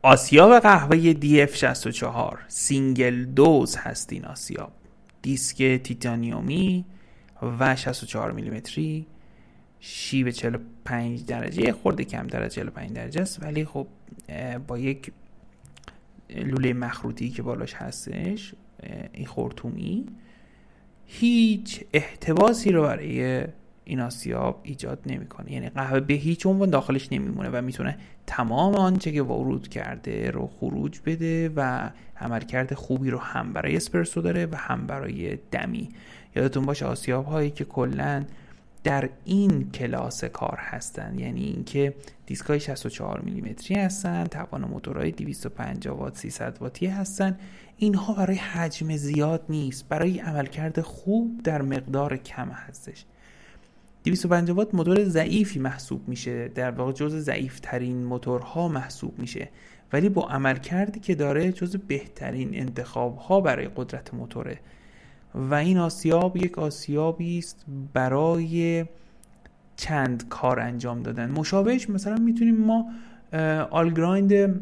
آسیاب قهوه DF64 سینگل دوز هست. این آسیاب دیسک تیتانیومی و 64 میلیمتری، شیب 45 درجه، خورده کمتر از 45 درجه است، ولی خب با یک لوله مخروطی که بالاش هستش، این خرطومی، هیچ احتباسی رو برای این آسیاب ایجاد نمیکنه. یعنی قهوه به هیچ عنوان داخلش نمیمونه و میتونه تمام آنچه که ورود کرده رو خروج بده و عملکرد خوبی رو هم برای اسپرسو داره و هم برای دمی. یادتون باشه آسیاب هایی که کلن در این کلاس کار هستن، یعنی اینکه دیسکای 64 میلیمتری هستن، توان موتورهای 250 وات 300 واتی هستن، اینها برای حجم زیاد نیست، برای عملکرد خوب در مقدار کم هستش. 250 وات موتور ضعیفی محسوب میشه، در واقع جزو ضعیف ترین موتورها محسوب میشه، ولی با عملکردی که داره جزو بهترین انتخاب ها برای قدرت موتوره. و این آسیاب یک آسیابی است برای چند کار انجام دادن. مشابهش مثلا میتونیم ما آلگرایند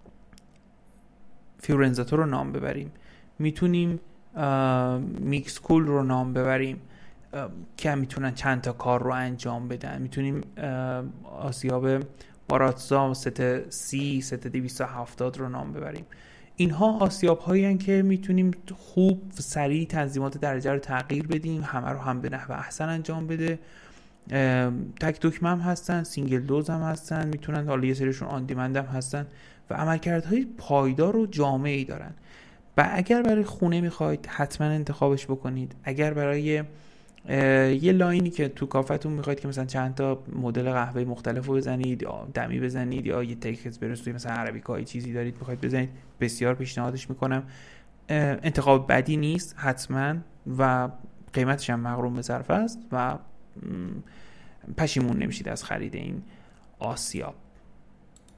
فیورنزاتو رو نام ببریم، میتونیم میکس کول رو نام ببریم که میتونن چند تا کار رو انجام بدن. میتونیم آسیاب باراتزا ست سی، ست 270 رو نام ببریم. اینها آسیاب هایی هستند که میتونیم خوب سریع تنظیمات درجه رو تغییر بدیم، همه رو هم به نحو احسن انجام بده. تک دکمه هم هستن، سینگل دوز هم هستن، میتونن حالا یه سریشون آن دیمند هم هستن و عملکردهای پایدار و جامعی دارن. و اگر برای خونه میخواید حتما انتخابش بکنید. اگر برای یه لاینی که تو کافتون میخواید که مثلا چند تا مدل قهوه مختلف رو بزنید، دمی بزنید، یا یه تیک اسپرسو مثلا عربیکا چیزی دارید میخواید بزنید، بسیار پیشنهادش میکنم. انتخاب بدی نیست حتما و قیمتش هم مغروم به صرفه است و پشیمون نمیشید از خرید این آسیاب.